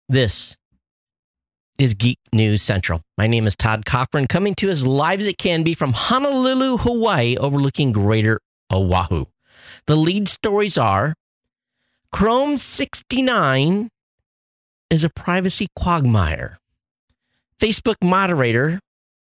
This is Geek News Central. My name is Todd Cochran, coming to you as live as it can be from Honolulu, Hawaii, overlooking Greater Oahu. The lead stories are Chrome 69 is a privacy quagmire. Facebook moderator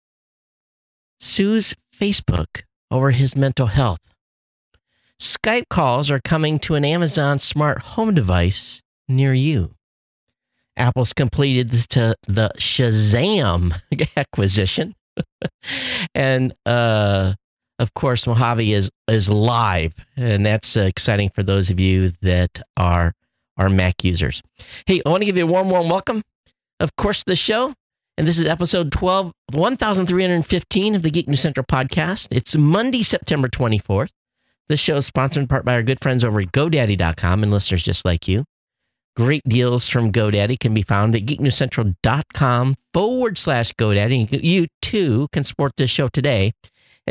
sues Facebook over his mental health. Skype calls are coming to an Amazon smart home device near you. Apple's completed the Shazam acquisition. And, of course, Mojave is live, and that's exciting for those of you that are Mac users. Hey, I want to give you a warm welcome, of course, to the show. And this is episode 1315 of the Geek News Central podcast. It's Monday, September 24th. This show is sponsored in part by our good friends over at GoDaddy.com and listeners just like you. Great deals from GoDaddy can be found at geeknewscentral.com/GoDaddy. You too can support this show today at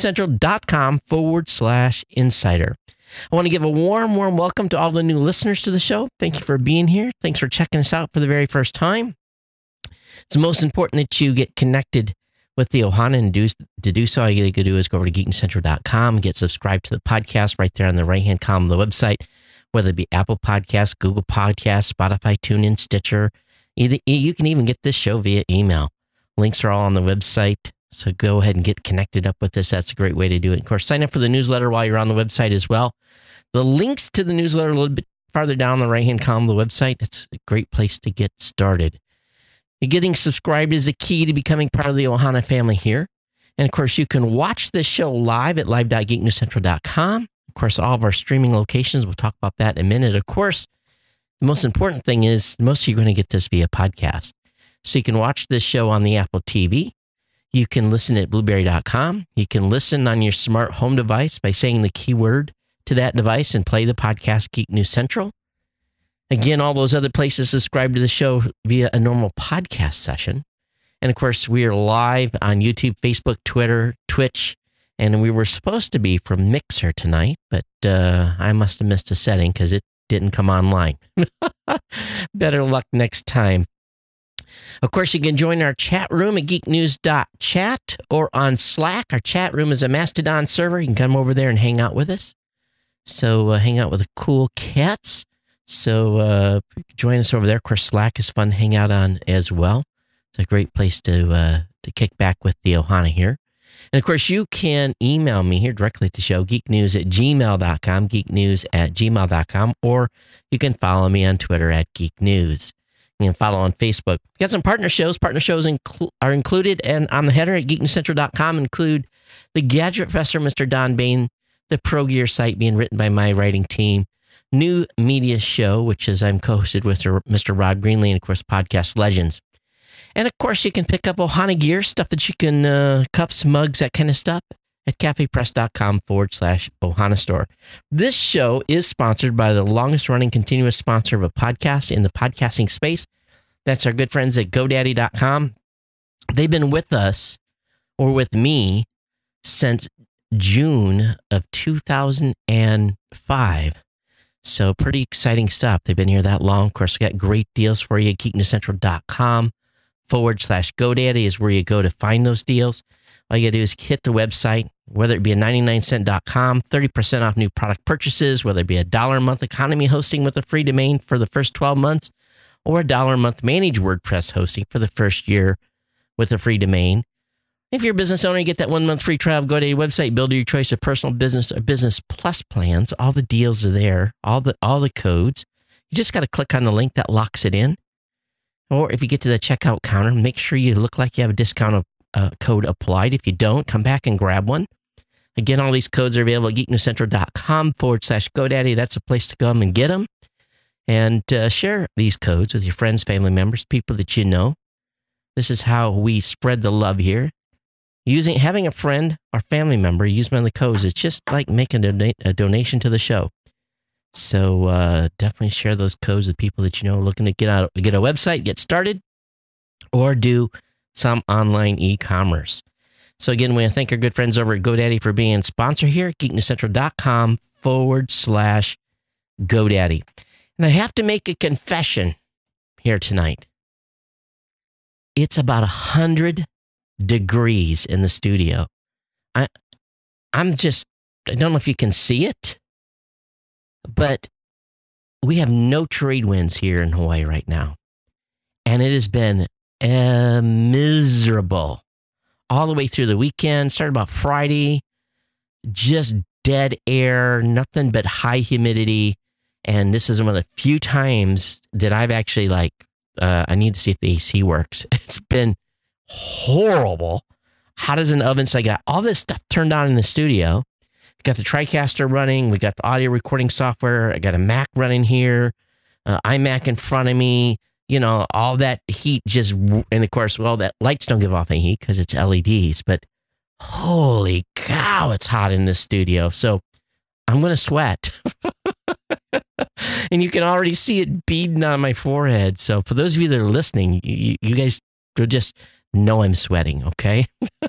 geeknewscentral.com/insider. I want to give a warm welcome to all the new listeners to the show. Thank you for being here. Thanks for checking us out for the very first time. It's most important that you get connected with the Ohana, and to do so, all you got to do is go over to geeknewscentral.com, get subscribed to the podcast right there on the right-hand column of the website, whether it be Apple Podcasts, Google Podcasts, Spotify, TuneIn, Stitcher. You can even get this show via email. Links are all on the website, so go ahead and get connected up with us. That's a great way to do it. Of course, sign up for the newsletter while you're on the website as well. The links to the newsletter are a little bit farther down the right-hand column of the website. It's a great place to get started. Getting subscribed is the key to becoming part of the Ohana family here. And, of course, you can watch this show live at live.geeknewscentral.com. Of course, all of our streaming locations, we'll talk about that in a minute. Of course, the most important thing is most of you are going to get this via podcast. So you can watch this show on the Apple TV. You can listen at blueberry.com. You can listen on your smart home device by saying the keyword to that device and play the podcast Geek News Central. Again, all those other places subscribe to the show via a normal podcast session. And, of course, we are live on YouTube, Facebook, Twitter, Twitch, and we were supposed to be from Mixer tonight, but I must have missed a setting because it didn't come online. Better luck next time. Of course, you can join our chat room at geeknews.chat or on Slack. Our chat room is a Mastodon server. You can come over there and hang out with us. So hang out with the cool cats. So join us over there. Of course, Slack is fun to hang out on as well. It's a great place to kick back with the Ohana here. And, of course, you can email me here directly at the show, geeknews@gmail.com, geeknews@gmail.com, or you can follow me on Twitter at geeknews. You can follow on Facebook. We got some partner shows. Partner shows are included, and on the header at geeknewscentral.com include the Gadget Professor, Mr. Don Bain, the Pro Gear site being written by my writing team, New Media Show, which is I'm co-hosted with Mr. Rod Greenlee, and, of course, Podcast Legends. And, of course, you can pick up Ohana gear, stuff that you can, cups, mugs, that kind of stuff, at cafepress.com/Ohana store. This show is sponsored by the longest-running continuous sponsor of a podcast in the podcasting space. That's our good friends at GoDaddy.com. They've been with us, or with me, since June of 2005. So pretty exciting stuff. They've been here that long. Of course, we got great deals for you at geeknewscentral.com/GoDaddy is where you go to find those deals. All you got to do is hit the website, whether it be a 99cent.com, 30% off new product purchases, whether it be $1 a month economy hosting with a free domain for the first 12 months, or $1 a month managed WordPress hosting for the first year with a free domain. If you're a business owner, you get that 1 month free trial. Go to your website, build your choice of personal business or business plus plans. All the deals are there, all the codes. You just got to click on the link that locks it in. Or if you get to the checkout counter, make sure you look like you have a discount code applied. If you don't, come back and grab one. Again, all these codes are available at geeknewscentral.com/GoDaddy. That's a place to come and get them. And share these codes with your friends, family members, people that you know. This is how we spread the love here. Having a friend or family member use one of the codes, it's just like making a donation to the show. So definitely share those codes with people that you know looking to get a website, get started, or do some online e-commerce. So again, we want to thank our good friends over at GoDaddy for being a sponsor here at geeknewscentral.com/GoDaddy. And I have to make a confession here tonight. It's about 100 degrees in the studio. I don't know if you can see it, but we have no trade winds here in Hawaii right now. And it has been miserable all the way through the weekend. Started about Friday, just dead air, nothing but high humidity. And this is one of the few times that I've actually I need to see if the AC works. It's been horrible. Hot as an oven. So I got all this stuff turned on in the studio. Got the TriCaster running. We got the audio recording software. I got a Mac running here. iMac in front of me. You know, all that heat and of course, well, that lights don't give off any heat because it's LEDs, but holy cow, it's hot in this studio. So I'm going to sweat. And you can already see it beading on my forehead. So for those of you that are listening, you guys will just know I'm sweating, okay?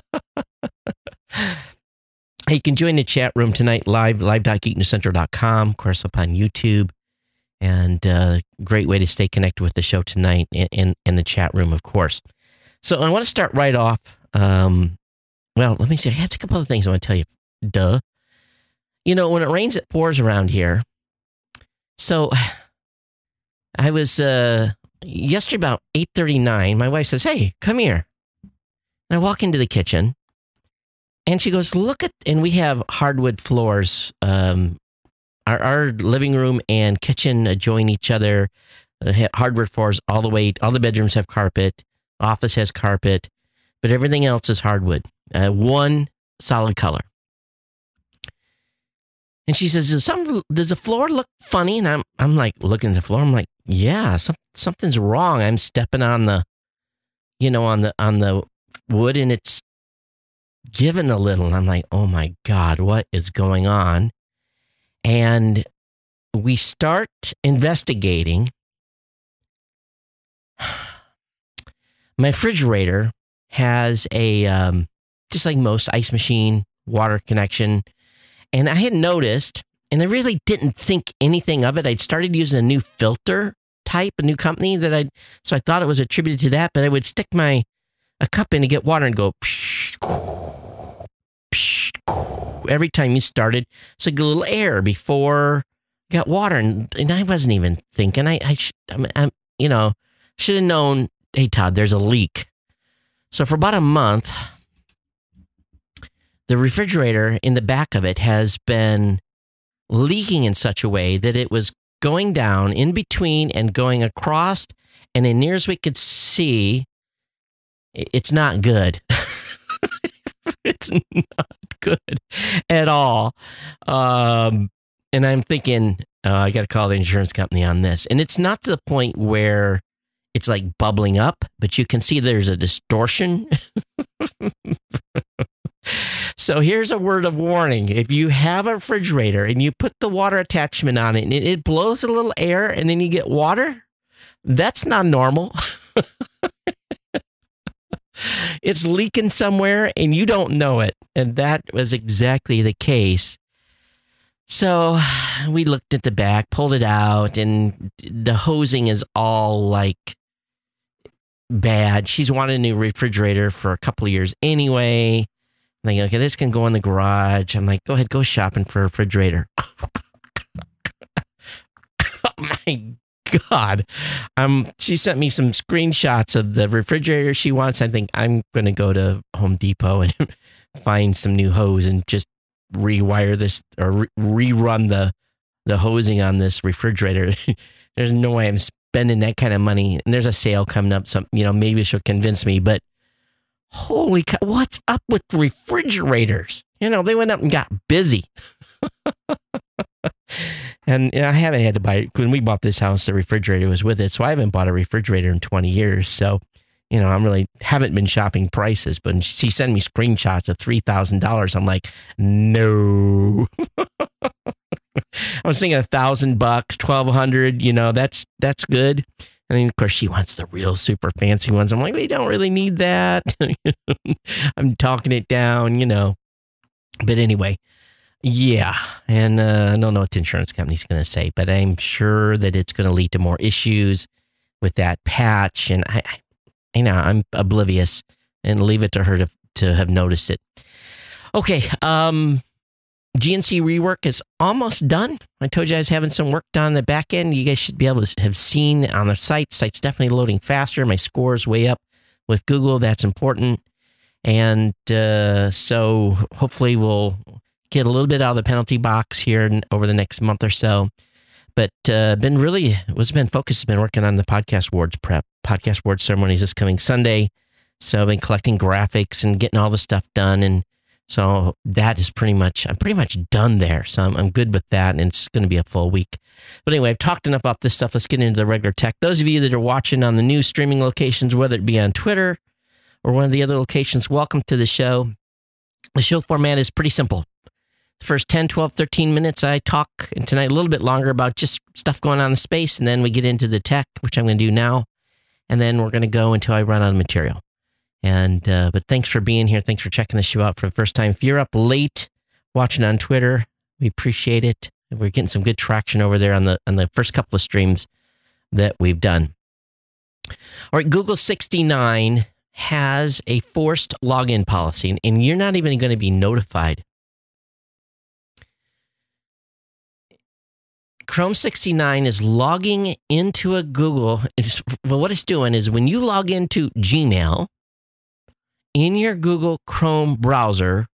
Hey, you can join the chat room tonight live.geeknewscentral.com, of course, up on YouTube. And great way to stay connected with the show tonight in the chat room, of course. So I want to start right off. Well, let me see. I had a couple of things I want to tell you. Duh. You know, when it rains, it pours around here. So I was yesterday about 8:39. My wife says, "Hey, come here." And I walk into the kitchen, and she goes, "Look at," and we have hardwood floors. Our living room and kitchen adjoin each other. Hardwood floors all the way. All the bedrooms have carpet. Office has carpet, but everything else is hardwood. One solid color. And she says, "Does the floor look funny?" And I'm like looking at the floor. I'm like, "Yeah, something's wrong. I'm stepping on the wood, and it's giving a little." And I'm like, "Oh my God, what is going on?" And we start investigating. My refrigerator has a, just like most, ice machine, water connection. And I had noticed, and I really didn't think anything of it. I'd started using a new filter type, a new company so I thought it was attributed to that, but I would stick a cup in to get water and go, psh, psh, every time you started. So get a little air before you got water. And I wasn't even thinking. I should have known, hey, Todd, there's a leak. So for about a month, the refrigerator in the back of it has been leaking in such a way that it was going down in between and going across. And as near as we could see, it's not good. It's not good at all. And I'm thinking, I got to call the insurance company on this. And it's not to the point where it's like bubbling up, but you can see there's a distortion. So here's a word of warning. If you have a refrigerator and you put the water attachment on it and it blows a little air and then you get water, that's not normal. It's leaking somewhere and you don't know it. And that was exactly the case. So we looked at the back, pulled it out, and the hosing is all like bad. She's wanted a new refrigerator for a couple of years anyway. I'm like, okay, this can go in the garage. I'm like, go ahead, go shopping for a refrigerator. Oh my God. She sent me some screenshots of the refrigerator she wants. I think I'm going to go to Home Depot and find some new hose and just rewire this or rerun the hosing on this refrigerator. There's no way I'm spending that kind of money. And there's a sale coming up. So, maybe she'll convince me, but holy cow, what's up with refrigerators? They went up and got busy. And I haven't had to buy it. When we bought this house, the refrigerator was with it. So I haven't bought a refrigerator in 20 years. So, I haven't been shopping prices, but she sent me screenshots of $3,000. I'm like, no. I was thinking $1,000, $1,200, that's good. And then, of course, she wants the real super fancy ones. I'm like, we don't really need that. I'm talking it down, But anyway, yeah. And I don't know what the insurance company's going to say, but I'm sure that it's going to lead to more issues with that patch, and I'm oblivious and leave it to her to have noticed it. Okay, GNC rework is almost done. I told you I was having some work done on the back end. You guys should be able to have seen on the site. Site's definitely loading faster. My score's way up with Google. That's important. And so hopefully we'll get a little bit out of the penalty box here over the next month or so. But what's been focused has been working on the Podcast Awards prep. Podcast Awards ceremonies this coming Sunday. So I've been collecting graphics and getting all the stuff done. And so that is I'm pretty much done there. So I'm good with that. And it's going to be a full week. But anyway, I've talked enough about this stuff. Let's get into the regular tech. Those of you that are watching on the new streaming locations, whether it be on Twitter or one of the other locations, welcome to the show. The show format is pretty simple. The first 10, 12, 13 minutes, I talk, and tonight a little bit longer about just stuff going on in space, and then we get into the tech, which I'm going to do now, and then we're going to go until I run out of material. And but thanks for being here. Thanks for checking the show out for the first time. If you're up late watching on Twitter, we appreciate it. We're getting some good traction over there on the first couple of streams that we've done. All right, Google 69 has a forced login policy, and you're not even going to be notified. Chrome 69 is logging into a Google. What it's doing is when you log into Gmail in your Google Chrome browser,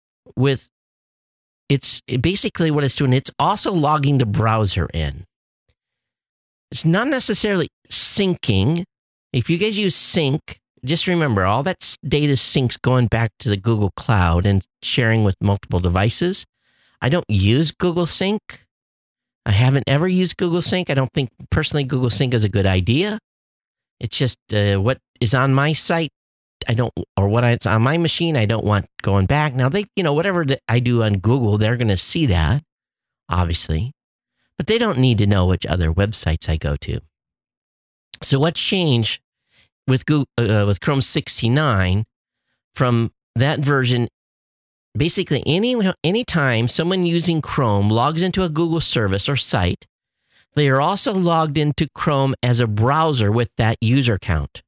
basically what it's doing, it's also logging the browser in. It's not necessarily syncing. If you guys use sync, just remember all that data syncs going back to the Google Cloud and sharing with multiple devices. I don't use Google Sync. I haven't ever used Google Sync. I don't think personally Google Sync is a good idea. It's just what is on my site, it's on my machine, I don't want going back. Now whatever I do on Google, they're going to see that, obviously, but they don't need to know which other websites I go to. So what's changed with Chrome 69 from that version? Basically, anytime someone using Chrome logs into a Google service or site, they are also logged into Chrome as a browser with that user account.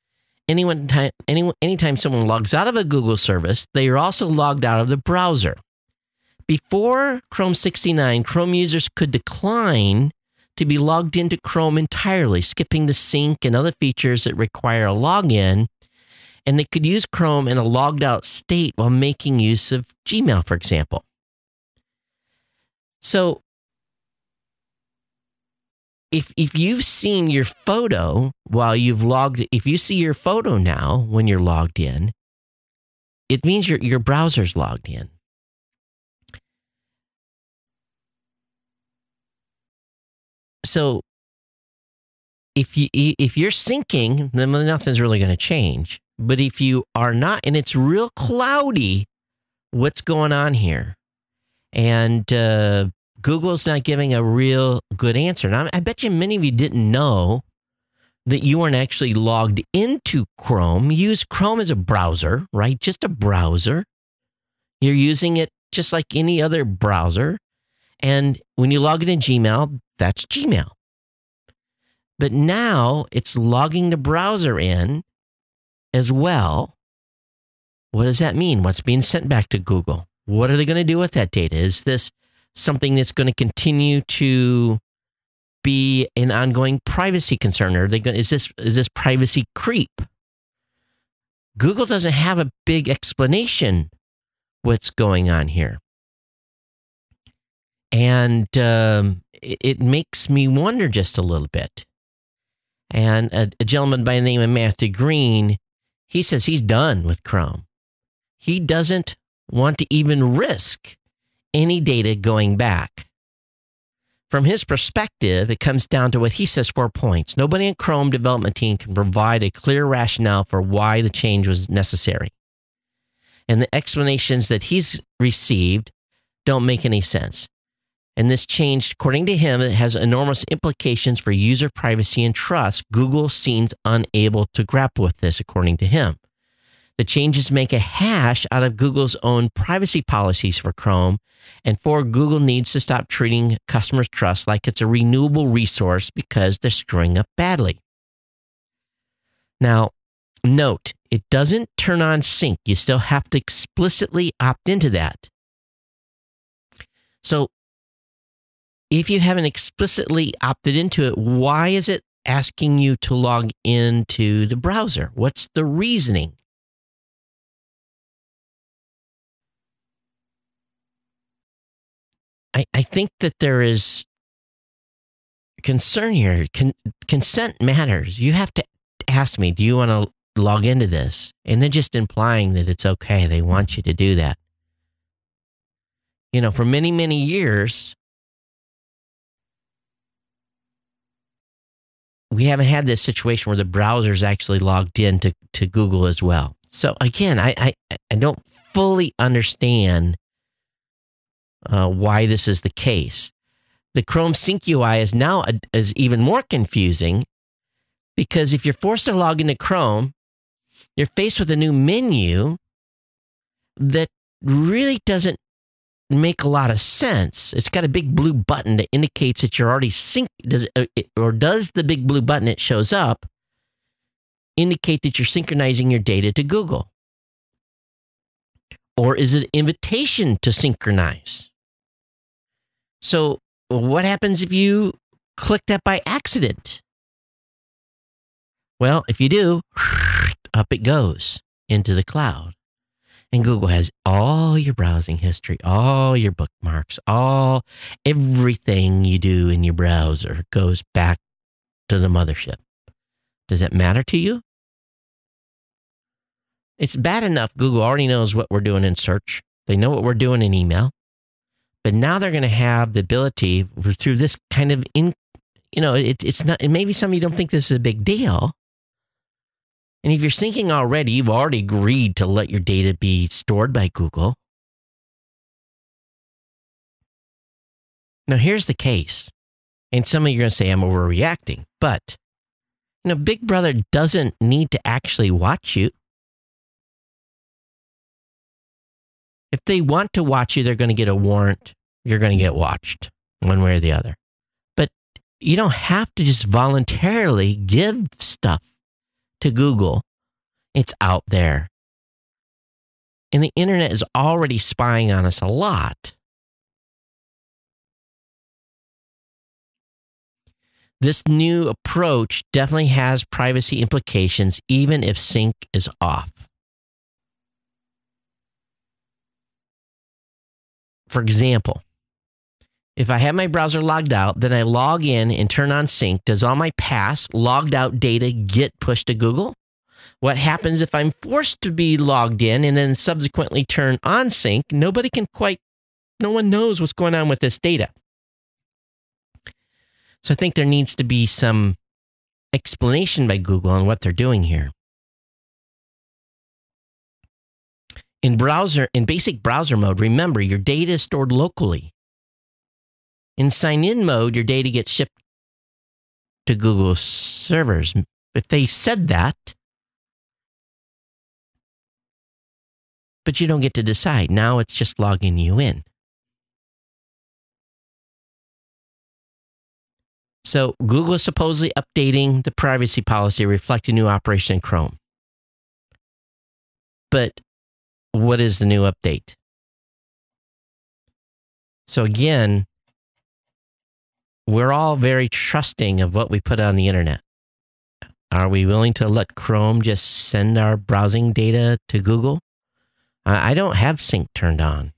Anytime someone logs out of a Google service, they are also logged out of the browser. Before Chrome 69, Chrome users could decline to be logged into Chrome entirely, skipping the sync and other features that require a login. And they could use Chrome in a logged out state while making use of Gmail, for example. So if you've seen your photo if you see your photo now when you're logged in, it means your browser's logged in. So if you're syncing, then nothing's really going to change. But if you are not, and it's real cloudy, what's going on here? And Google's not giving a real good answer. Now, I bet you many of you didn't know that you weren't actually logged into Chrome. You use Chrome as a browser, right? Just a browser. You're using it just like any other browser. And when you log into Gmail, that's Gmail. But now it's logging the browser in as well. What does that mean? What's being sent back to Google? What are they going to do with that data? Is this something that's going to continue to be an ongoing privacy concern? Or is this privacy creep? Google doesn't have a big explanation what's going on here. And it makes me wonder just a little bit. And a gentleman by the name of Matthew Green, he says he's done with Chrome. He doesn't want to even risk any data going back. From his perspective, it comes down to what he says, 4 points. Nobody in Chrome development team can provide a clear rationale for why the change was necessary. And the explanations that he's received don't make any sense. And this change, according to him, it has enormous implications for user privacy and trust. Google seems unable to grapple with this, according to him. The changes make a hash out of Google's own privacy policies for Chrome, and Google needs to stop treating customers' trust like it's a renewable resource because they're screwing up badly. Now, note, it doesn't turn on sync. You still have to explicitly opt into that. So if you haven't explicitly opted into it, why is it asking you to log into the browser? What's the reasoning? I think that there is concern here. Consent matters. You have to ask me, do you want to log into this? And they're just implying that it's okay. They want you to do that. You know, for many, many years, we haven't had this situation where the browser's actually logged in to Google as well. So again, I don't fully understand why this is the case. The Chrome Sync UI is even more confusing because if you're forced to log into Chrome, you're faced with a new menu that really doesn't make a lot of sense. It's got a big blue button that indicates that you're already synced. Does the big blue button that shows up indicate that you're synchronizing your data to Google? Or is it an invitation to synchronize? So what happens if you click that by accident? Well, if you do, up it goes into the cloud. And Google has all your browsing history, all your bookmarks, everything you do in your browser goes back to the mothership. Does that matter to you? It's bad enough Google already knows what we're doing in search. They know what we're doing in email. But now they're going to have the ability through this kind of, it's not, and maybe some of you don't think this is a big deal. And if you're syncing already, you've already agreed to let your data be stored by Google. Now, here's the case. And some of you are going to say I'm overreacting. But, Big Brother doesn't need to actually watch you. If they want to watch you, they're going to get a warrant. You're going to get watched one way or the other. But you don't have to just voluntarily give stuff to Google. It's out there. And the internet is already spying on us a lot. This new approach definitely has privacy implications, even if sync is off. For example, if I have my browser logged out, then I log in and turn on sync, does all my past logged out data get pushed to Google? What happens if I'm forced to be logged in and then subsequently turn on sync? No one knows what's going on with this data. So I think there needs to be some explanation by Google on what they're doing here. In basic browser mode, remember your data is stored locally. In sign-in mode, your data gets shipped to Google servers. If they said that, but you don't get to decide. Now it's just logging you in. So Google is supposedly updating the privacy policy reflecting new operation in Chrome. But what is the new update? So again, we're all very trusting of what we put on the internet. Are we willing to let Chrome just send our browsing data to Google? I don't have sync turned on.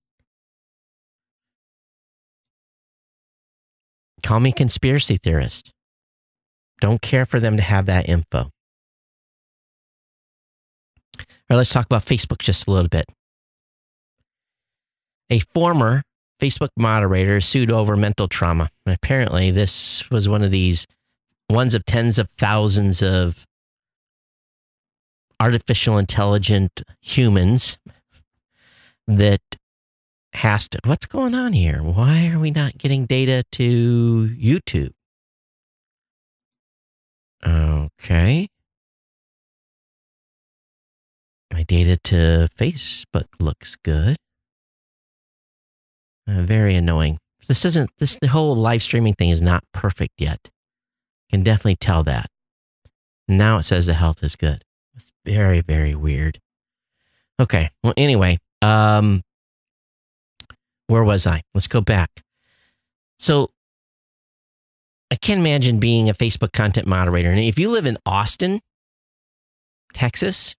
Call me conspiracy theorist. Don't care for them to have that info. All right, let's talk about Facebook just a little bit. A former Facebook moderator is sued over mental trauma. And apparently this was one of these ones of tens of thousands of artificial intelligent humans that has to, what's going on here? Why are we not getting data to YouTube? Okay. My data to Facebook looks good. Very annoying. The whole live streaming thing is not perfect yet. Can definitely tell that. Now it says the health is good. It's very, very weird. Okay. Well, anyway, where was I? Let's go back. So I can't imagine being a Facebook content moderator. And if you live in Austin, Texas,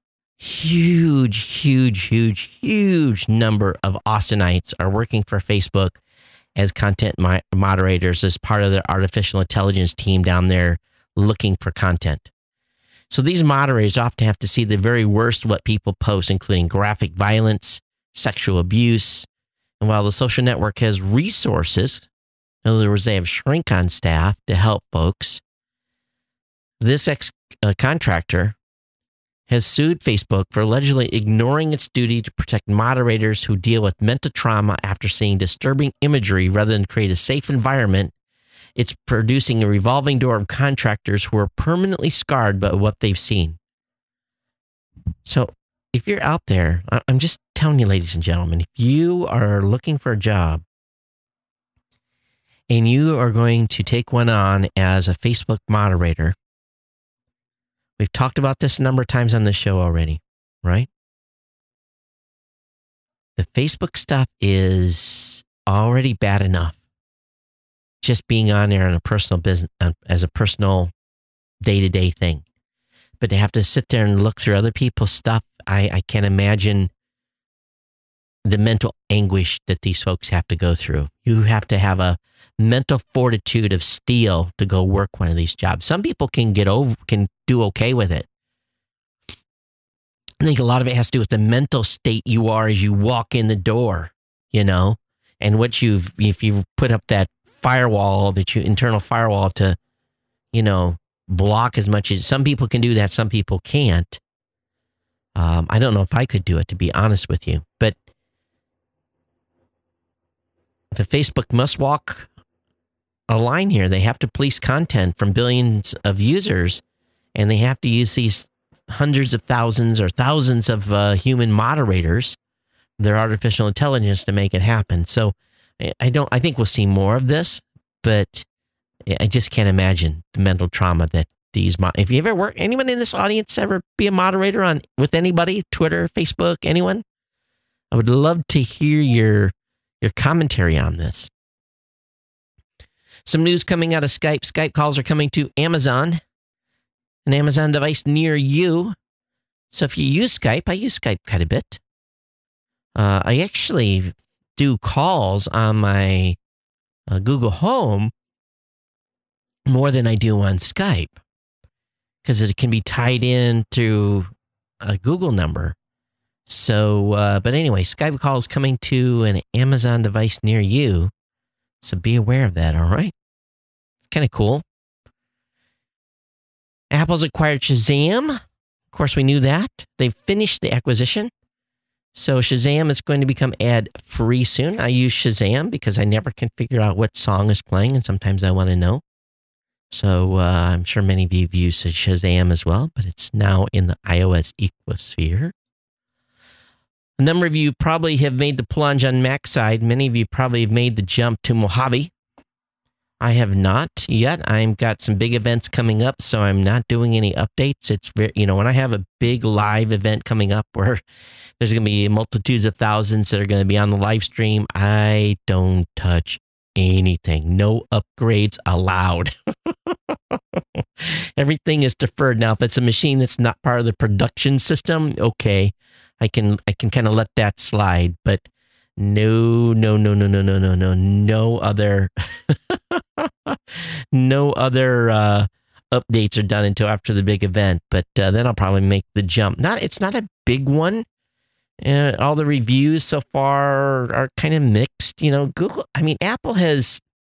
huge number of Austinites are working for Facebook as content moderators as part of their artificial intelligence team down there looking for content. So these moderators often have to see the very worst of what people post, including graphic violence, sexual abuse. And while the social network has resources, in other words, they have shrink on staff to help folks, this contractor has sued Facebook for allegedly ignoring its duty to protect moderators who deal with mental trauma after seeing disturbing imagery rather than create a safe environment. It's producing a revolving door of contractors who are permanently scarred by what they've seen. So if you're out there, I'm just telling you, ladies and gentlemen, if you are looking for a job and you are going to take one on as a Facebook moderator, we've talked about this a number of times on the show already, right? The Facebook stuff is already bad enough. Just being on there on a personal business, as a personal day-to-day thing. But to have to sit there and look through other people's stuff, I can't imagine the mental anguish that these folks have to go through. You have to have a mental fortitude of steel to go work one of these jobs. Some people can do okay with it. I think a lot of it has to do with the mental state you are as you walk in the door, and if you've put up that firewall, internal firewall to, block as much as some people can do that. Some people can't. I don't know if I could do it, to be honest with you, but the Facebook must walk a line here. They have to police content from billions of users, and they have to use these hundreds of thousands or thousands of human moderators, their artificial intelligence, to make it happen. So I think we'll see more of this, but I just can't imagine the mental trauma that these. If you ever work, anyone in this audience ever be a moderator with anybody, Twitter, Facebook, anyone? I would love to hear your commentary on this. Some news coming out of Skype. Skype calls are coming to Amazon, an Amazon device near you. So if you use Skype, I use Skype quite a bit. I actually do calls on my Google Home more than I do on Skype because it can be tied in through a Google number. So, but anyway, Skype calls coming to an Amazon device near you. So be aware of that, all right? Kind of cool. Apple's acquired Shazam. Of course, we knew that. They've finished the acquisition. So Shazam is going to become ad-free soon. I use Shazam because I never can figure out what song is playing, and sometimes I want to know. So I'm sure many of you have used Shazam as well, but it's now in the iOS ecosphere. A number of you probably have made the plunge on Mac side. Many of you probably have made the jump to Mojave. I have not yet. I've got some big events coming up, so I'm not doing any updates. It's very, when I have a big live event coming up where there's going to be multitudes of thousands that are going to be on the live stream, I don't touch anything. No upgrades allowed. Everything is deferred. Now, if it's a machine that's not part of the production system, okay, I can kind of let that slide, but no other no other updates are done until after the big event. But then I'll probably make the jump. It's not a big one. All the reviews so far are kind of mixed. Google. Apple has.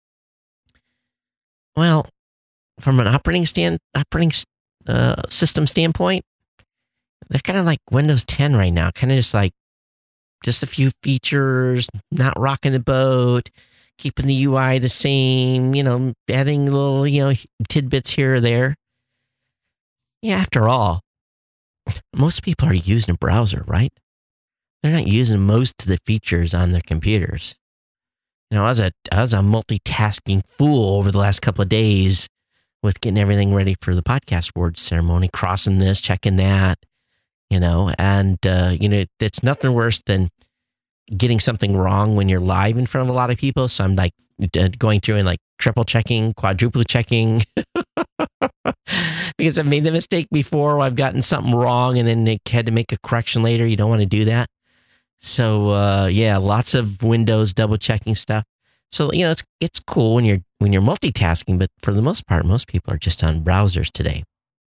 Well, from an operating system standpoint, they're kind of like Windows 10 right now. Kind of just a few features, not rocking the boat, keeping the UI the same, adding little, tidbits here or there. Yeah, after all, most people are using a browser, right? They're not using most of the features on their computers. I was a multitasking fool over the last couple of days with getting everything ready for the podcast awards ceremony, crossing this, checking that, and it's nothing worse than getting something wrong when you're live in front of a lot of people. So I'm like going through and like triple checking, quadruple checking because I've made the mistake before. I've gotten something wrong and then had to make a correction later. You don't want to do that. So lots of Windows double checking stuff. So it's cool when you're multitasking, but for the most part, most people are just on browsers today.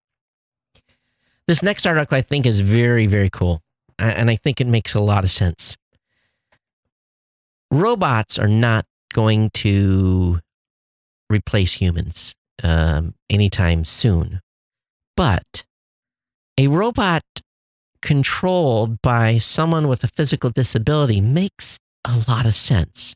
This next article I think is very, very cool, and I think it makes a lot of sense. Robots are not going to replace humans anytime soon, but a robot controlled by someone with a physical disability makes a lot of sense.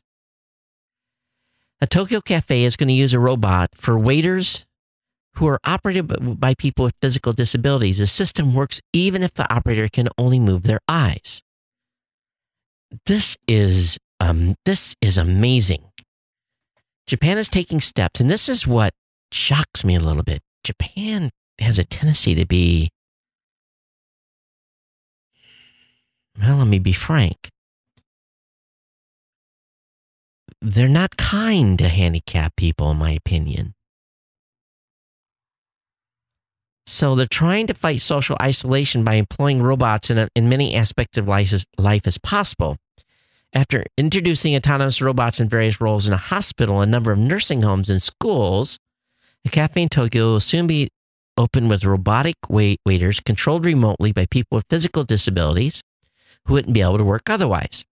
A Tokyo cafe is going to use a robot for waiters who are operated by people with physical disabilities. The system works even if the operator can only move their eyes. This is amazing. Japan is taking steps, and this is what shocks me a little bit. Japan has a tendency to be, well, let me be frank. They're not kind to handicapped people, in my opinion. So they're trying to fight social isolation by employing robots in many aspects of life as possible. After introducing autonomous robots in various roles in a hospital, a number of nursing homes, and schools, a cafe in Tokyo will soon be open with robotic waiters controlled remotely by people with physical disabilities who wouldn't be able to work otherwise.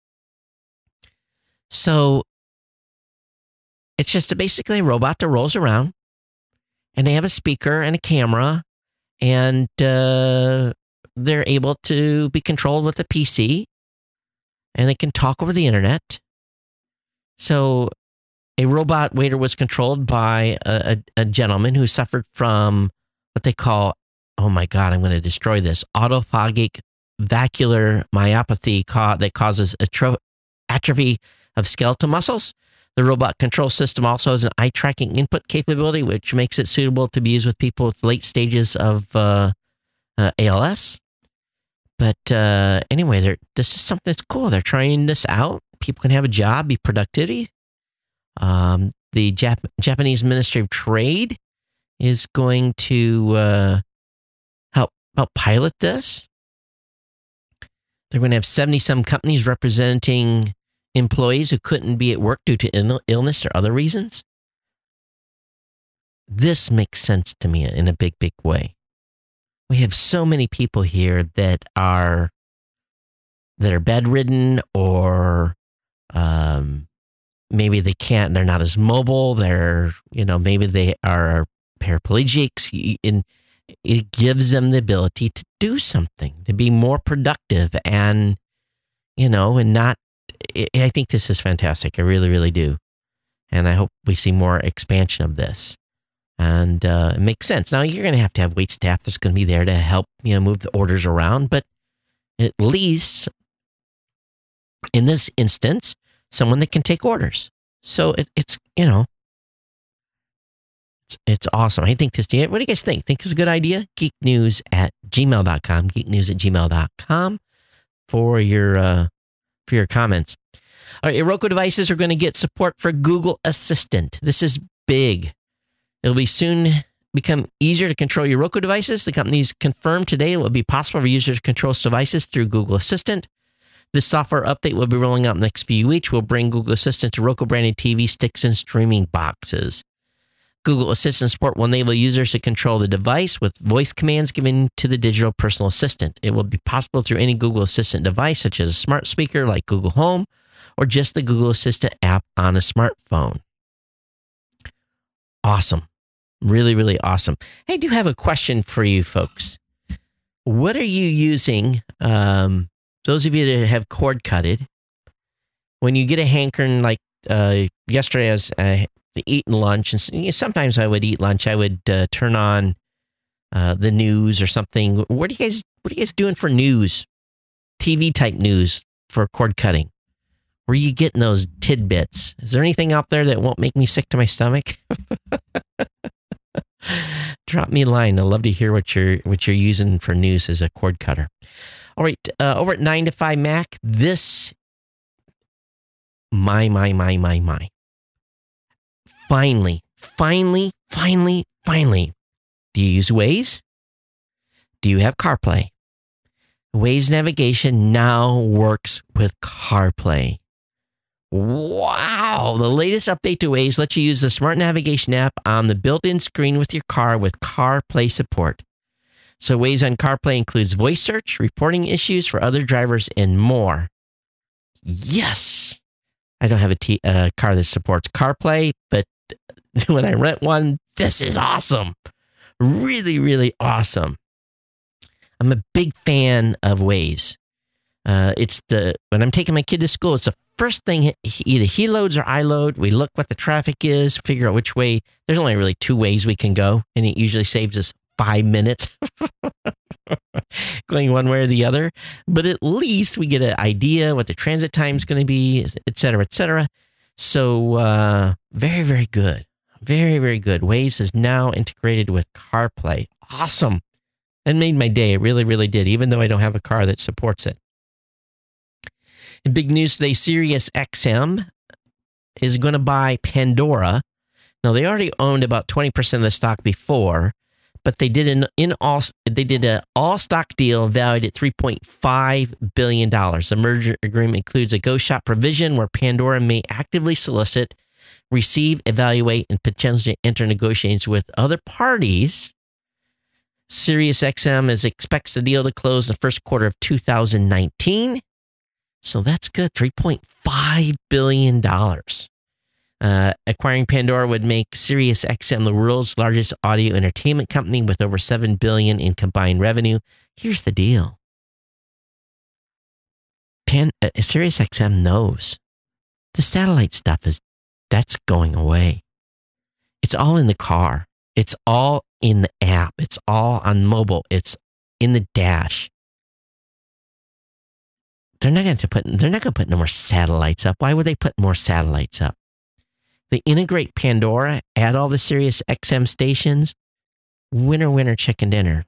So it's just basically a robot that rolls around, and they have a speaker and a camera, and they're able to be controlled with a PC. And they can talk over the internet. So a robot waiter was controlled by a gentleman who suffered from what they call, oh my God, I'm going to destroy this, autophagic vascular myopathy that causes atrophy of skeletal muscles. The robot control system also has an eye tracking input capability, which makes it suitable to be used with people with late stages of ALS. But anyway, this is something that's cool. They're trying this out. People can have a job, be productivity. The Japanese Ministry of Trade is going to help pilot this. They're going to have 70-some companies representing employees who couldn't be at work due to illness or other reasons. This makes sense to me in a big, big way. We have so many people here that are bedridden, or maybe they're not as mobile. Maybe they are paraplegics, and it gives them the ability to do something, to be more productive, and not. I think this is fantastic. I really, really do, and I hope we see more expansion of this. And it makes sense. Now, you're going to have wait staff that's going to be there to help, move the orders around. But at least in this instance, someone that can take orders. So it's awesome. I think this, what do you guys think? Think it's a good idea? geeknews@gmail.com, geeknews@gmail.com for your comments. All right, Roku devices are going to get support for Google Assistant. This is big. It'll be soon become easier to control your Roku devices. The company's confirmed today it will be possible for users to control devices through Google Assistant. This software update will be rolling out in the next few weeks. Will bring Google Assistant to Roku-branded TV sticks and streaming boxes. Google Assistant support will enable users to control the device with voice commands given to the digital personal assistant. It will be possible through any Google Assistant device, such as a smart speaker like Google Home, or just the Google Assistant app on a smartphone. Awesome. Really, really awesome. Hey, I do have a question for you folks. What are you using, those of you that have cord cutted, when you get a hankering, like yesterday I was eating lunch, and sometimes I would eat lunch, I would turn on the news or something. What are you guys doing for news? TV type news for cord cutting? Where are you getting those tidbits? Is there anything out there that won't make me sick to my stomach? Drop me a line. I'd love to hear what you're using for news as a cord cutter. All right, over at 9 to 5 Mac, this, my. Finally. Do you use Waze? Do you have CarPlay? Waze navigation now works with CarPlay. Wow! The latest update to Waze lets you use the smart navigation app on the built-in screen with your car with CarPlay support. So Waze on CarPlay includes voice search, reporting issues for other drivers, and more. Yes! I don't have a car that supports CarPlay, but when I rent one, this is awesome. Really, really awesome. I'm a big fan of Waze. When I'm taking my kid to school, it's the first thing either he loads or I load. We look what the traffic is, figure out which way. There's only really 2 ways we can go, and it usually saves us 5 minutes going one way or the other. But at least we get an idea what the transit time is going to be, et cetera, et cetera. So very, very good. Very, very good. Waze is now integrated with CarPlay. Awesome. It made my day. It really, really did, even though I don't have a car that supports it. In big news today, SiriusXM is going to buy Pandora. Now, they already owned about 20% of the stock before, but they did an all-stock deal valued at $3.5 billion. The merger agreement includes a go-shop provision where Pandora may actively solicit, receive, evaluate, and potentially enter negotiations with other parties. SiriusXM expects the deal to close in the first quarter of 2019. So that's good. $3.5 billion. Acquiring Pandora would make SiriusXM the world's largest audio entertainment company with over $7 billion in combined revenue. Here's the deal. SiriusXM knows the satellite stuff that's going away. It's all in the car. It's all in the app. It's all on mobile. It's in the dash. They're not going to put no more satellites up. Why would they put more satellites up? They integrate Pandora, add all the Sirius XM stations. Winner, winner, chicken dinner.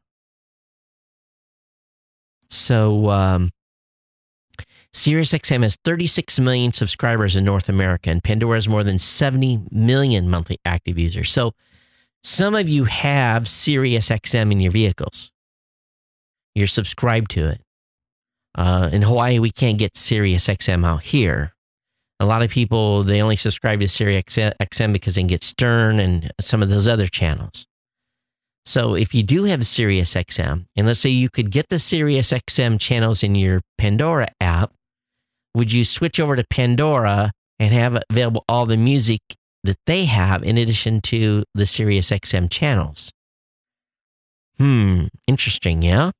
So, Sirius XM has 36 million subscribers in North America, and Pandora has more than 70 million monthly active users. So, some of you have Sirius XM in your vehicles. You're subscribed to it. In Hawaii, we can't get Sirius XM out here. A lot of people, they only subscribe to Sirius XM because they can get Stern and some of those other channels. So if you do have Sirius XM, and let's say you could get the Sirius XM channels in your Pandora app, would you switch over to Pandora and have available all the music that they have in addition to the Sirius XM channels? Interesting, yeah?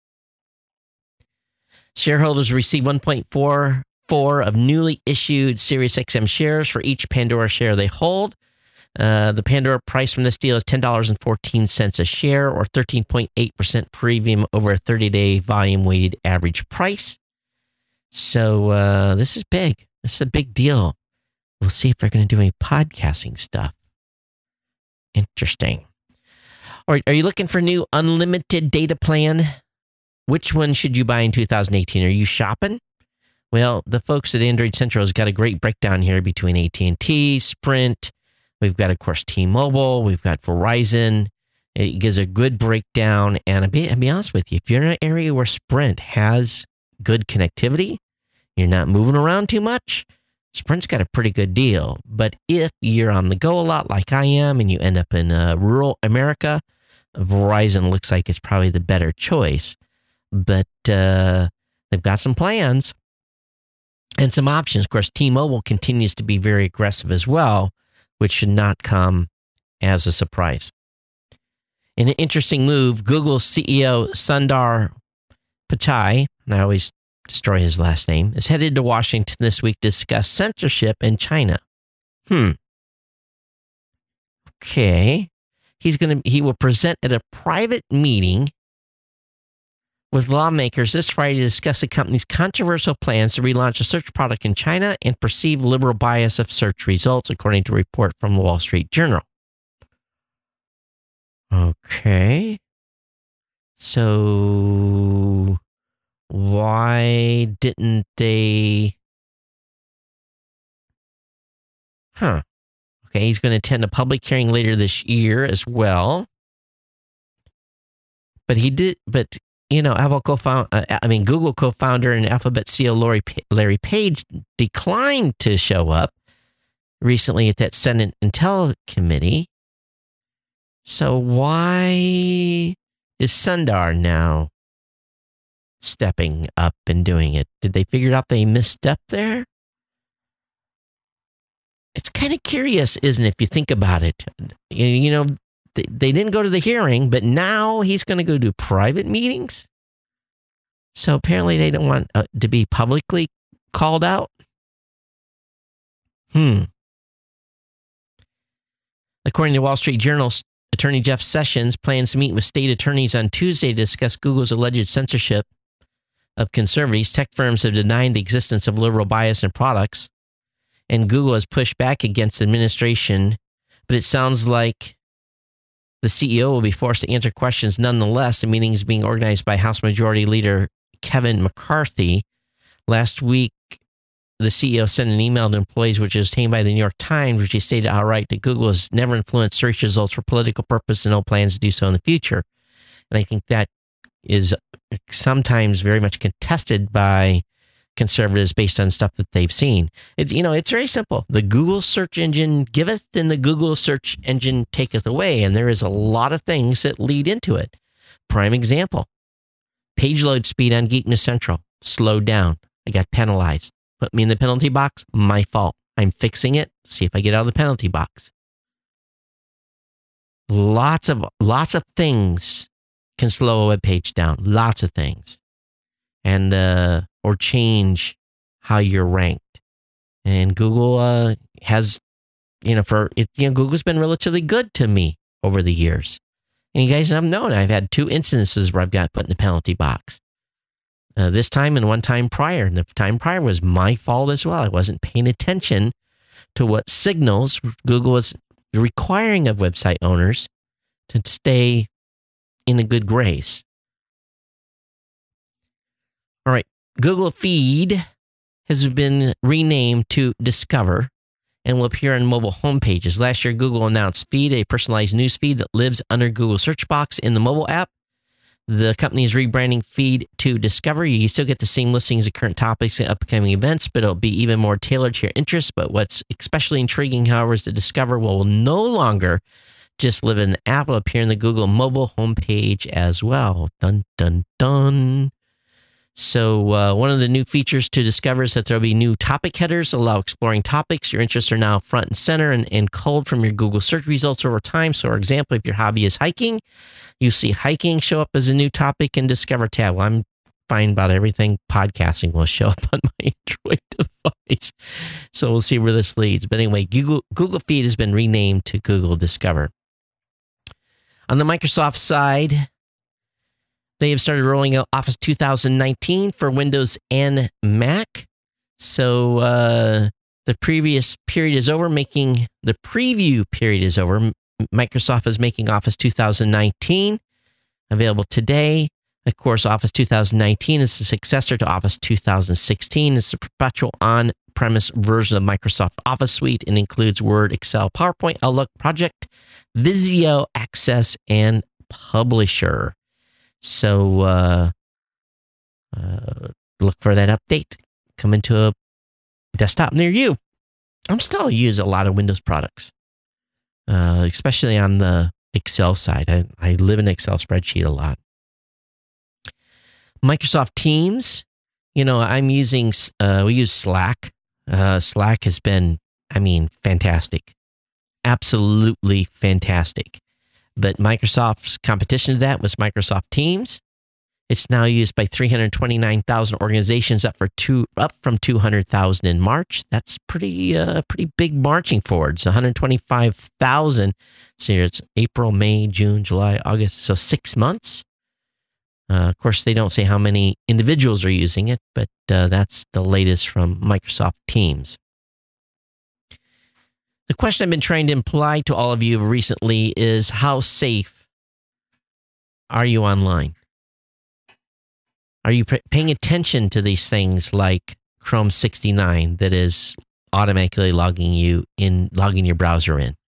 Shareholders receive 1.44 of newly issued SiriusXM shares for each Pandora share they hold. The Pandora price from this deal is $10.14 a share, or 13.8% premium over a 30-day volume-weighted average price. So this is big. This is a big deal. We'll see if they're going to do any podcasting stuff. Interesting. All right, are you looking for a new unlimited data plan? Which one should you buy in 2018? Are you shopping? Well, the folks at Android Central has got a great breakdown here between AT&T, Sprint. We've got, of course, T-Mobile. We've got Verizon. It gives a good breakdown. And I'll be honest with you, if you're in an area where Sprint has good connectivity, you're not moving around too much, Sprint's got a pretty good deal. But if you're on the go a lot like I am and you end up in rural America, Verizon looks like it's probably the better choice. But they've got some plans and some options. Of course, T-Mobile continues to be very aggressive as well, which should not come as a surprise. In an interesting move, Google's CEO Sundar Pichai, and I always destroy his last name, is headed to Washington this week to discuss censorship in China. Okay. He will present at a private meeting with lawmakers this Friday to discuss the company's controversial plans to relaunch a search product in China and perceived liberal bias of search results, according to a report from the Wall Street Journal. Okay. So why didn't they? Huh. Okay, he's going to attend a public hearing later this year as well. But Google co-founder and Alphabet CEO Larry Page declined to show up recently at that Senate Intel Committee. So why is Sundar now stepping up and doing it? Did they figure out they misstepped there? It's kind of curious, isn't it, if you think about it? They didn't go to the hearing, but now he's going to go to private meetings. So apparently they don't want to be publicly called out. According to Wall Street Journal, Attorney Jeff Sessions plans to meet with state attorneys on Tuesday to discuss Google's alleged censorship of conservatives. Tech firms have denied the existence of liberal bias in products, and Google has pushed back against the administration, but it sounds like the CEO will be forced to answer questions nonetheless. The meeting is being organized by House Majority Leader Kevin McCarthy. Last week, the CEO sent an email to employees, which is obtained by the New York Times, which he stated outright that Google has never influenced search results for political purpose and no plans to do so in the future. And I think that is sometimes very much contested by conservatives based on stuff that they've seen. It's very simple. The Google search engine giveth and the Google search engine taketh away. And there is a lot of things that lead into it. Prime example, page load speed on Geek News Central slowed down. I got penalized. Put me in the penalty box. My fault. I'm fixing it. See if I get out of the penalty box. Lots of things can slow a web page down. Lots of things. And or change how you're ranked. And Google has, Google's been relatively good to me over the years. And you guys have known I've had 2 instances where I've got put in the penalty box. This time and one time prior. And the time prior was my fault as well. I wasn't paying attention to what signals Google was requiring of website owners to stay in a good grace. All right. Google Feed has been renamed to Discover and will appear on mobile homepages. Last year, Google announced Feed, a personalized news feed that lives under Google search box in the mobile app. The company is rebranding Feed to Discover. You still get the same listings of current topics and upcoming events, but it'll be even more tailored to your interests. But what's especially intriguing, however, is that Discover will no longer just live in the app. It'll appear in the Google mobile homepage as well. Dun, dun, dun. So one of the new features to Discover is that there'll be new topic headers, allow exploring topics. Your interests are now front and center and culled from your Google search results over time. So, for example, if your hobby is hiking, you see hiking show up as a new topic in Discover tab. Well, I'm fine about everything. Podcasting will show up on my Android device. So we'll see where this leads. But anyway, Google Feed has been renamed to Google Discover. On the Microsoft side, they have started rolling out Office 2019 for Windows and Mac. So the previous period is over, the preview period is over. Microsoft is making Office 2019 available today. Of course, Office 2019 is the successor to Office 2016. It's a perpetual on-premise version of Microsoft Office Suite and includes Word, Excel, PowerPoint, Outlook, Project, Visio, Access, and Publisher. So look for that update coming to a desktop near you. I'm still use a lot of Windows products, especially on the Excel side. I live in Excel spreadsheet a lot. Microsoft Teams, I'm using, we use Slack. Slack has been, fantastic. Absolutely fantastic. But Microsoft's competition to that was Microsoft Teams. It's now used by 329,000 organizations, up from 200,000 in March. That's pretty big marching forward. So 125,000. So it's April, May, June, July, August. So 6 months. Of course, they don't say how many individuals are using it, but that's the latest from Microsoft Teams. The question I've been trying to imply to all of you recently is how safe are you online? Are you paying attention to these things like Chrome 69 that is automatically logging your browser in?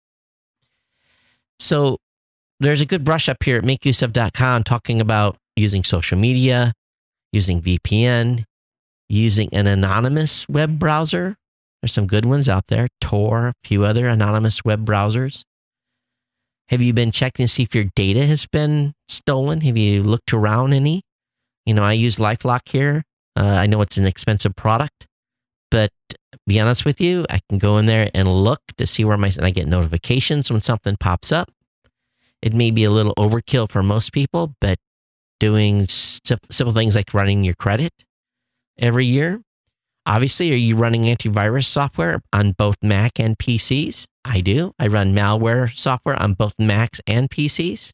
So there's a good brush up here at makeuseof.com talking about using social media, using VPN, using an anonymous web browser. There's some good ones out there, Tor, a few other anonymous web browsers. Have you been checking to see if your data has been stolen? Have you looked around any? I use LifeLock here. I know it's an expensive product, but be honest with you, I can go in there and look to see and I get notifications when something pops up. It may be a little overkill for most people, but doing simple things like running your credit every year. Obviously, are you running antivirus software on both Mac and PCs? I do. I run malware software on both Macs and PCs.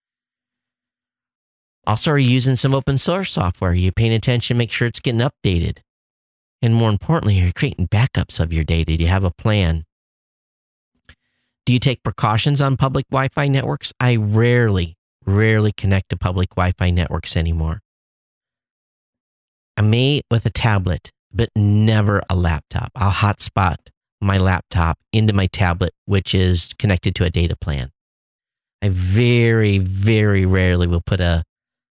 Also, are you using some open source software? Are you paying attention, make sure it's getting updated? And more importantly, are you creating backups of your data? Do you have a plan? Do you take precautions on public Wi-Fi networks? I rarely connect to public Wi-Fi networks anymore. I may with a tablet, but never a laptop. I'll hotspot my laptop into my tablet, which is connected to a data plan. I very, very rarely will put a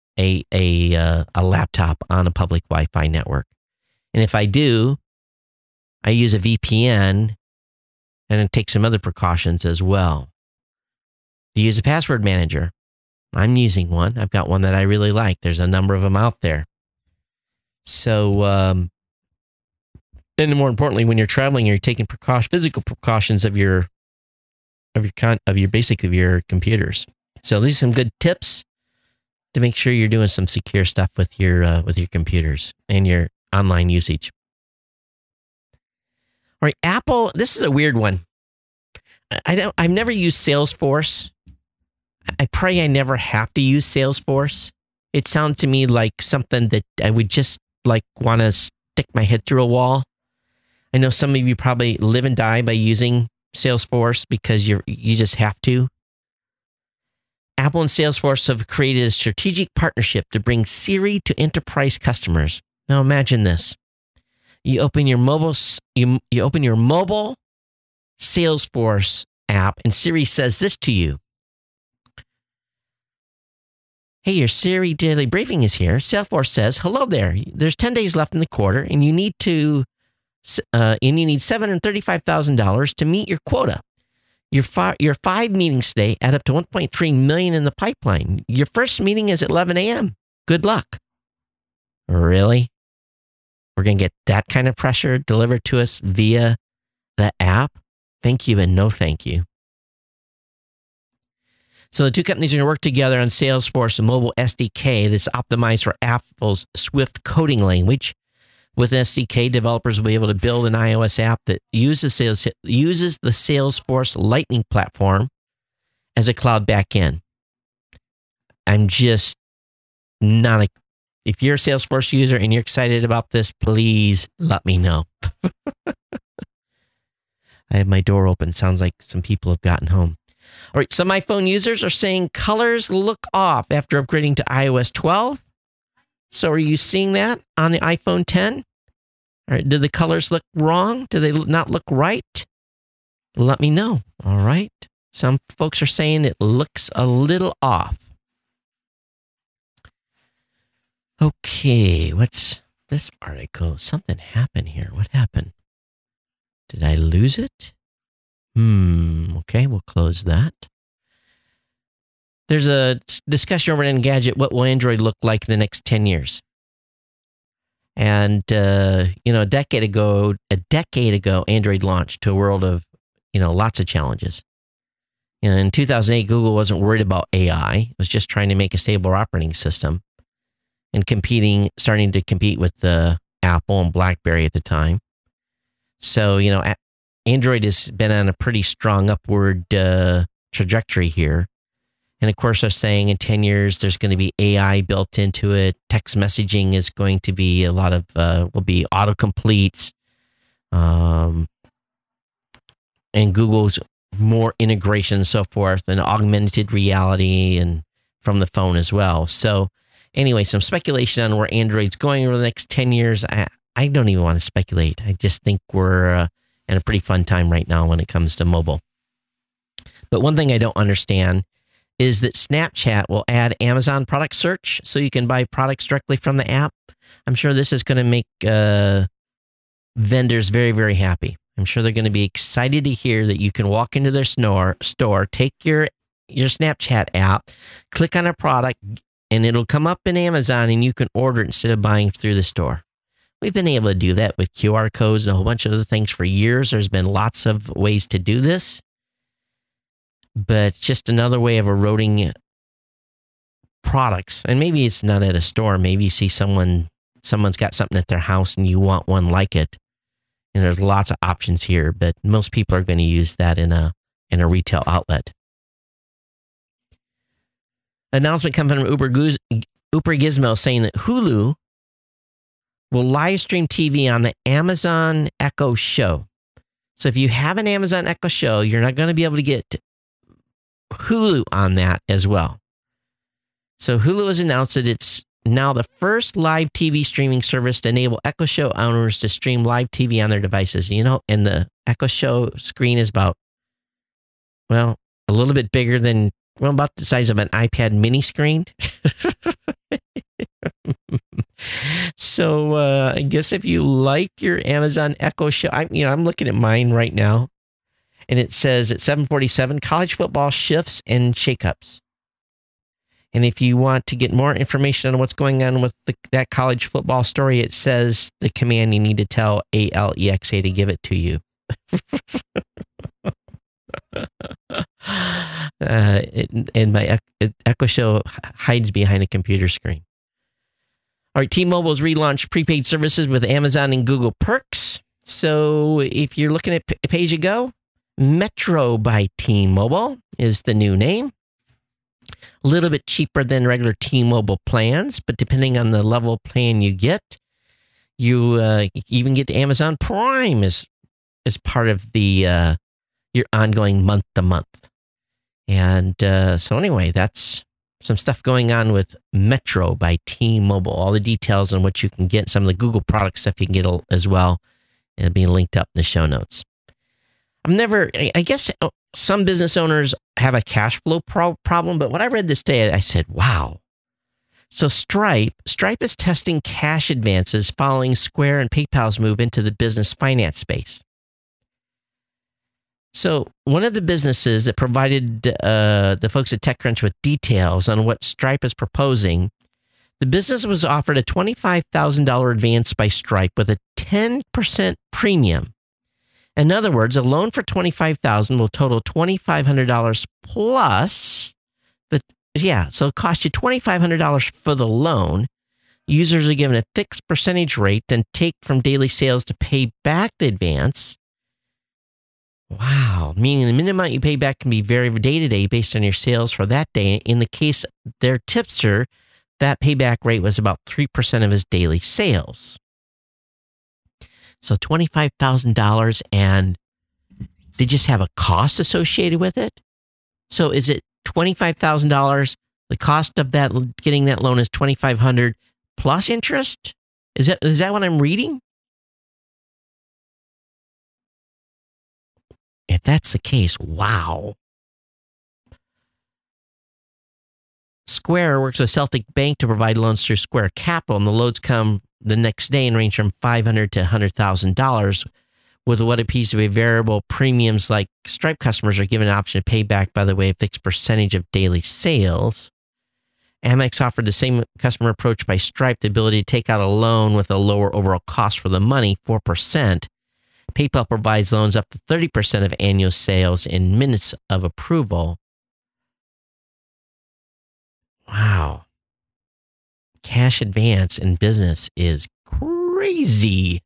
laptop on a public Wi-Fi network. And if I do, I use a VPN and it takes some other precautions as well. Do you use a password manager? I'm using one. I've got one that I really like. There's a number of them out there. So, and more importantly, when you're traveling, you're taking physical precautions of your computers. So these are some good tips to make sure you're doing some secure stuff with your computers and your online usage. All right, Apple. This is a weird one. I've never used Salesforce. I pray I never have to use Salesforce. It sounds to me like something that I would just want to stick my head through a wall. I know some of you probably live and die by using Salesforce because you just have to. Apple and Salesforce have created a strategic partnership to bring Siri to enterprise customers. Now imagine this. You open your mobile Salesforce app and Siri says this to you. Hey, your Siri daily briefing is here. Salesforce says, hello there. There's 10 days left in the quarter and you need $735,000 to meet your quota. Your 5 meetings today add up to $1.3 million in the pipeline. Your first meeting is at 11 a.m. Good luck. Really? We're going to get that kind of pressure delivered to us via the app? Thank you and no thank you. So the two companies are going to work together on Salesforce, a mobile SDK that's optimized for Apple's Swift coding language. With an SDK, developers will be able to build an iOS app that uses the Salesforce Lightning platform as a cloud backend. I'm just not if you're a Salesforce user and you're excited about this, please let me know. I have my door open. Sounds like some people have gotten home. All right, some iPhone users are saying colors look off after upgrading to iOS 12. So are you seeing that on the iPhone 10? All right, do the colors look wrong? Do they not look right? Let me know. All right. Some folks are saying it looks a little off. Okay, what's this article? Something happened here. What happened? Did I lose it? Okay, we'll close that. There's a discussion over in Engadget, what will Android look like in the next 10 years? And, a decade ago, Android launched to a world of, lots of challenges. In 2008, Google wasn't worried about AI. It was just trying to make a stable operating system and starting to compete with Apple and BlackBerry at the time. So, Android has been on a pretty strong upward trajectory here. And of course, they're saying in 10 years, there's going to be AI built into it. Text messaging is going to be will be autocompletes. And Google's more integration and so forth, and augmented reality and from the phone as well. So anyway, some speculation on where Android's going over the next 10 years. I don't even want to speculate. I just think we're in a pretty fun time right now when it comes to mobile. But one thing I don't understand is that Snapchat will add Amazon product search so you can buy products directly from the app. I'm sure this is going to make vendors very, very happy. I'm sure they're going to be excited to hear that you can walk into their store, take your Snapchat app, click on a product, and it'll come up in Amazon and you can order it instead of buying through the store. We've been able to do that with QR codes and a whole bunch of other things for years. There's been lots of ways to do this, but just another way of eroding products. And maybe it's not at a store. Maybe you see someone's got something at their house and you want one like it. And there's lots of options here, but most people are going to use that in a retail outlet. Announcement coming from Uber Gizmo saying that Hulu will live stream TV on the Amazon Echo Show. So if you have an Amazon Echo Show, you're not going to be able to get Hulu on that as well. So Hulu has announced that it's now the first live TV streaming service to enable Echo Show owners to stream live TV on their devices. You know, and the Echo Show screen is about, well, a little bit bigger than, well, about the size of an iPad mini screen. So I guess if you like your Amazon Echo Show, I'm looking at mine right now, and it says at 7:47, college football shifts and shakeups. And if you want to get more information on what's going on with that college football story, it says the command you need to tell Alexa to give it to you. And my Echo Show hides behind a computer screen. All right, T-Mobile's relaunched prepaid services with Amazon and Google Perks. So if you're looking at pay-as-you-go, Metro by T-Mobile is the new name. A little bit cheaper than regular T-Mobile plans, but depending on the level of plan you get, you even get Amazon Prime as part of the your ongoing month-to-month. And so anyway, that's some stuff going on with Metro by T-Mobile. All the details on what you can get, some of the Google product stuff you can get as well, it'll be linked up in the show notes. I guess some business owners have a cash flow problem, but when I read this today, I said, wow. So Stripe is testing cash advances following Square and PayPal's move into the business finance space. So one of the businesses that provided the folks at TechCrunch with details on what Stripe is proposing, the business was offered a $25,000 advance by Stripe with a 10% premium. In other words, a loan for $25,000 will total $2,500 plus so it costs you $2,500 for the loan. Users are given a fixed percentage rate, then take from daily sales to pay back the advance. Wow. Meaning the minimum amount you pay back can be variable day to day based on your sales for that day. In the case of their tipster, that payback rate was about 3% of his daily sales. So $25,000, and they just have a cost associated with it. So is it $25,000? The cost of that, getting that loan, is $2,500 plus interest? Is that what I'm reading? If that's the case, wow. Square works with Celtic Bank to provide loans through Square Capital, and the loans come the next day and range from $500 to $100,000, with what appears to be variable premiums. Like Stripe customers are given an option to pay back by the way of fixed percentage of daily sales. Amex offered the same customer approach by Stripe, the ability to take out a loan with a lower overall cost for the money, 4%. PayPal provides loans up to 30% of annual sales in minutes of approval. Wow. Cash advance in business is crazy.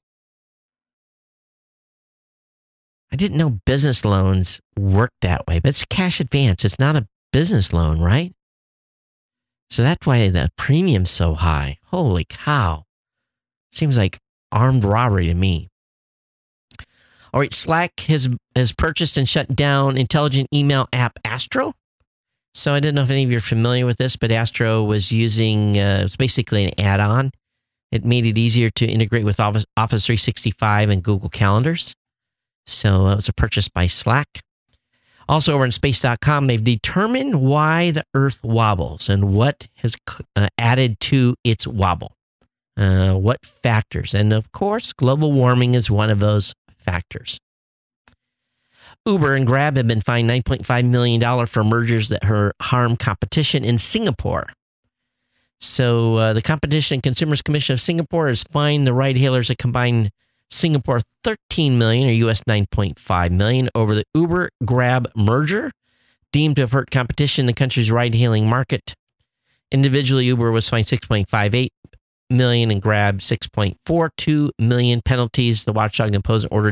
I didn't know business loans work that way, but it's a cash advance. It's not a business loan, right? So that's why the premium's so high. Holy cow. Seems like armed robbery to me. All right, Slack has purchased and shut down intelligent email app Astro. So I didn't know if any of you are familiar with this, but Astro was using, it's basically an add-on. It made it easier to integrate with Office 365 and Google Calendars. So it was a purchase by Slack. Also over on space.com, they've determined why the Earth wobbles and what has added to its wobble. What factors? And of course, global warming is one of those factors. Uber and Grab have been fined $9.5 million for mergers that harm competition in Singapore. So the Competition and Consumers Commission of Singapore has fined the ride-hailers a combined Singapore $13 million or US $9.5 million over the Uber-Grab merger, deemed to have hurt competition in the country's ride-hailing market. Individually, Uber was fined $6.58 million and Grab $6.42 million penalties. The watchdog imposed an order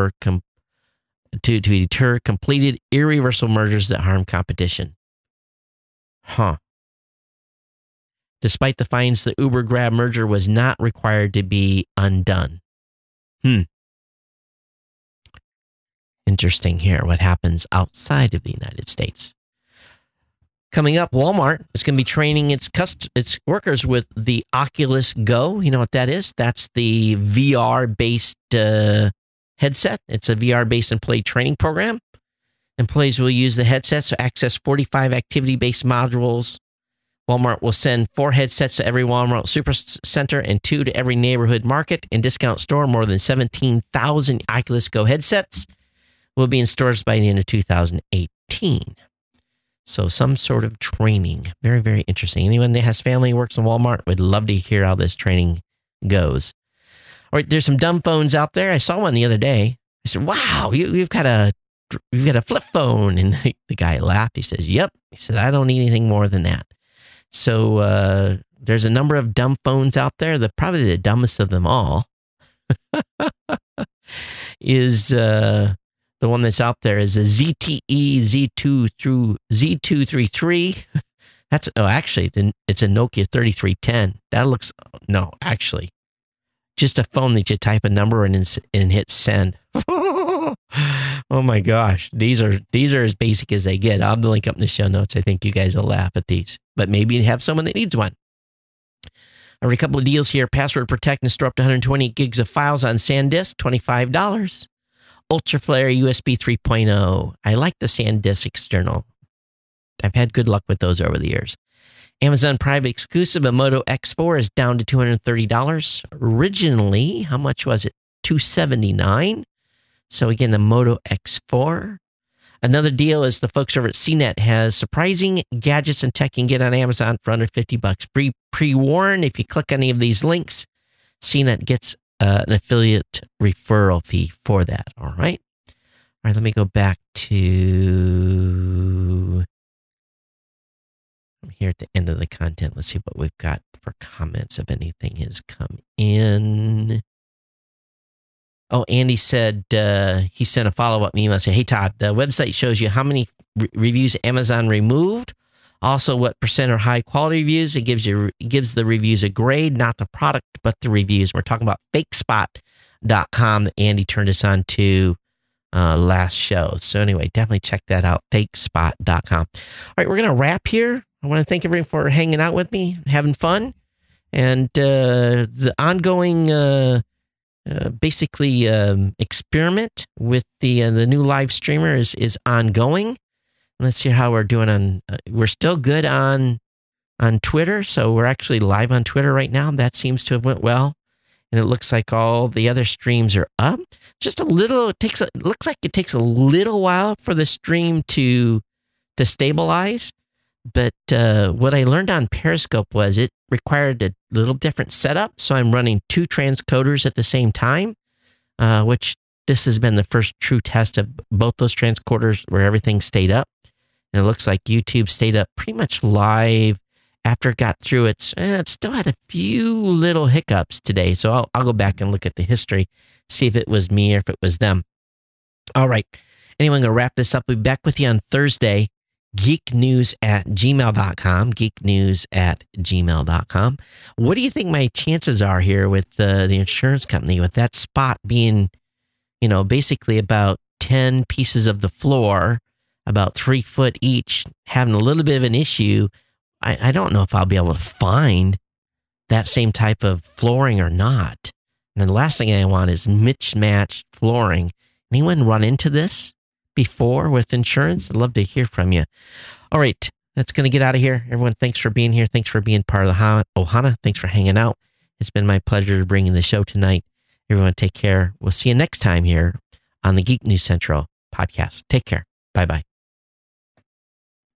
to deter completed irreversible mergers that harm competition. Despite the fines, the Uber-Grab merger was not required to be undone. Interesting here, what happens outside of the United States. Coming up, Walmart is going to be training its workers with the Oculus Go. You know what that is? That's the VR-based headset. It's a VR-based employee training program. Employees will use the headsets to access 45 activity-based modules. Walmart will send 4 headsets to every Walmart Supercenter and 2 to every neighborhood market and discount store. More than 17,000 Oculus Go headsets will be in stores by the end of 2018. So some sort of training. Very, very interesting. Anyone that has family who works in Walmart would love to hear how this training goes. All right, there's some dumb phones out there. I saw one the other day. I said, wow, you've got a flip phone. And the guy laughed. He says, yep. He said, I don't need anything more than that. So there's a number of dumb phones out there. Probably the dumbest of them all is the one that's out there is the ZTE Z2 through Z233. Actually, it's a Nokia 3310. That looks, just a phone that you type a number in and hit send. Oh my gosh. These are as basic as they get. I'll link up in the show notes. I think you guys will laugh at these, but maybe you have someone that needs one. I have a couple of deals here. Password protect and store up to 120 gigs of files on SanDisk, $25. UltraFlare USB 3.0. I like the SanDisk external. I've had good luck with those over the years. Amazon Prime exclusive, a Moto X4 is down to $230. Originally, how much was it? $279. So again, the Moto X4. Another deal is the folks over at CNET has surprising gadgets and tech you can get on Amazon for under $50. Pre-warn, if you click any of these links, CNET gets an affiliate referral fee for that. All right. Let me go back to... I'm here at the end of the content. Let's see what we've got for comments, if anything has come in. Oh, Andy said, he sent a follow-up email saying, hey, Todd, the website shows you how many reviews Amazon removed, also what percent are high-quality reviews. It gives the reviews a grade, not the product, but the reviews. We're talking about fakespot.com that Andy turned us on to last show. So anyway, definitely check that out, fakespot.com. All right, we're going to wrap here. I want to thank everyone for hanging out with me, having fun, and the ongoing experiment with the new live streamer is ongoing. Let's see how we're doing on. We're still good on Twitter, so we're actually live on Twitter right now. That seems to have went well, and it looks like all the other streams are up. Just a little. It looks like it takes a little while for the stream to stabilize. But what I learned on Periscope was it required a little different setup. So I'm running 2 transcoders at the same time, which this has been the first true test of both those transcoders where everything stayed up. And it looks like YouTube stayed up pretty much live after it got through its, it still had a few little hiccups today. So I'll go back and look at the history, see if it was me or if it was them. All right. Anyway, I'm going to wrap this up. We'll be back with you on Thursday. geeknews@gmail.com, geeknews@gmail.com. What do you think my chances are here with the insurance company, with that spot being, basically about 10 pieces of the floor, about 3 foot each, having a little bit of an issue, I don't know if I'll be able to find that same type of flooring or not. And the last thing I want is mismatched flooring. Anyone run into this before with insurance? I'd love to hear from you. All right, that's going to get out of here. Everyone, thanks for being here. Thanks for being part of the Ohana. Thanks for hanging out. It's been my pleasure bringing the show tonight. Everyone, take care. We'll see you next time here on the Geek News Central podcast. Take care. Bye-bye.